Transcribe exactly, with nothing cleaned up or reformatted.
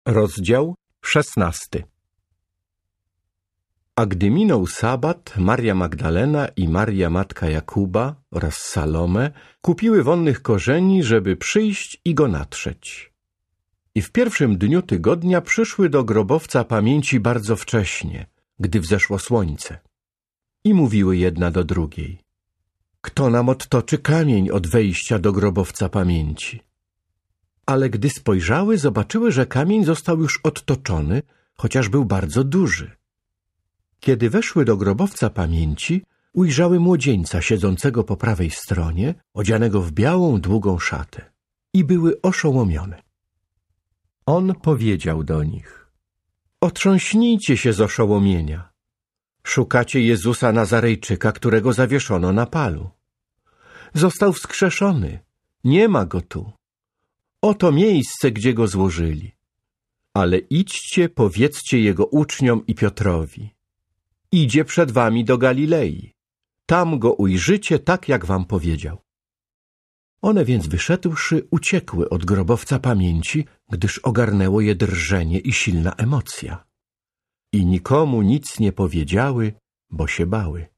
Rozdział szesnasty. A gdy minął sabat, Maria Magdalena i Maria matka Jakuba oraz Salome kupiły wonnych korzeni, żeby przyjść i go natrzeć. I w pierwszym dniu tygodnia przyszły do grobowca pamięci bardzo wcześnie, gdy wzeszło słońce. I mówiły jedna do drugiej: kto nam odtoczy kamień od wejścia do grobowca pamięci? Ale gdy spojrzały, zobaczyły, że kamień został już odtoczony, chociaż był bardzo duży. Kiedy weszły do grobowca pamięci, ujrzały młodzieńca siedzącego po prawej stronie, odzianego w białą, długą szatę, i były oszołomione. On powiedział do nich: otrząśnijcie się z oszołomienia. Szukacie Jezusa Nazarejczyka, którego zawieszono na palu. Został wskrzeszony, nie ma go tu. Oto miejsce, gdzie go złożyli. Ale idźcie, powiedzcie jego uczniom i Piotrowi: idzie przed wami do Galilei. Tam go ujrzycie, tak jak wam powiedział. One więc wyszedłszy, uciekły od grobowca pamięci, gdyż ogarnęło je drżenie i silna emocja. I nikomu nic nie powiedziały, bo się bały.